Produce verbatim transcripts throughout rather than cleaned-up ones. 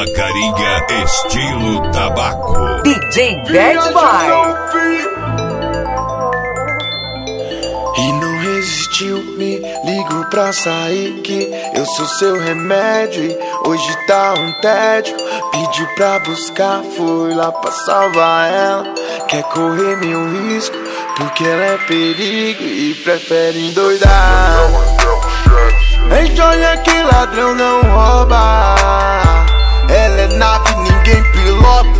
uma carinha estilo tabaco. D J Bad Boy. E não resistiu, me ligo pra sair que eu sou seu remédio e hoje tá um tédio. Pediu pra buscar, fui lá pra salvar ela. Quer correr meu risco, porque ela é perigo e prefere endoidar. Ei, olha que ladrão não rouba. Ela é nave, ninguém pilota.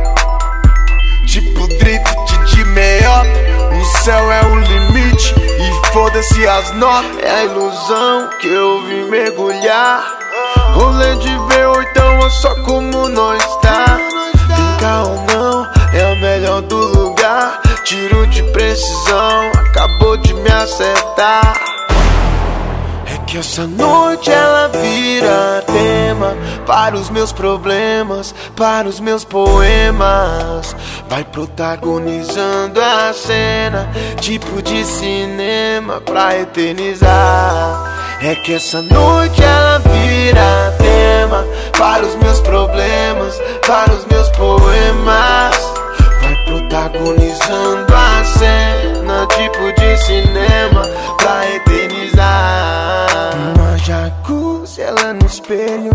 Tipo drift de meiota. O céu é o limite e foda-se as notas. É a ilusão que eu vim mergulhar. Rolê de V oito, ou só como nós tá. Brincar ou não, é o melhor do lugar. Tiro de precisão, acabou de me acertar. É que essa noite ela vira tema para os meus problemas, para os meus poemas. Vai protagonizando a cena, tipo de cinema pra eternizar. É que essa noite ela vira tema para os meus problemas, para os meus poemas. Vai protagonizando a cena, tipo de cinema pra eternizar. Uma jacuzzi, ela no espelho,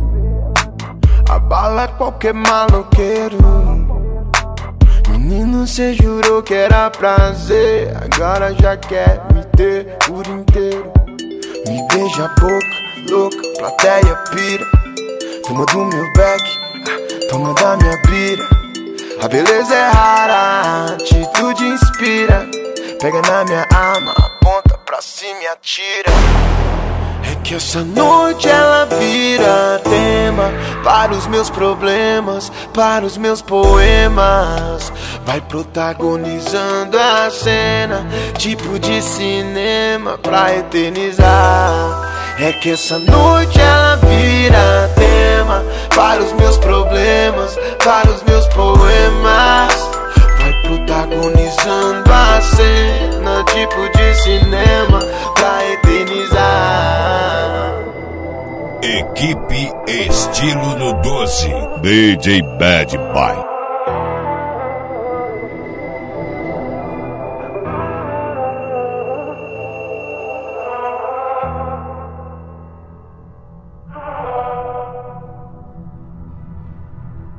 abala qualquer maloqueiro. Menino, cê jurou que era prazer, agora já quer me ter por inteiro. Me beija a boca, louca, plateia pira. Fuma do meu beck, toma da minha bira. A beleza é rara, a atitude inspira. Pega na minha arma, aponta pra cima e atira. É que essa noite ela vira tema para os meus problemas, para os meus poemas. Vai protagonizando a cena, tipo de cinema pra eternizar. É que essa noite ela vira tema para os meus problemas, para os meus poemas. Vai protagonizando a cena, tipo de cinema pra eternizar. Equipe Estilo no doze. D J Bad Boy.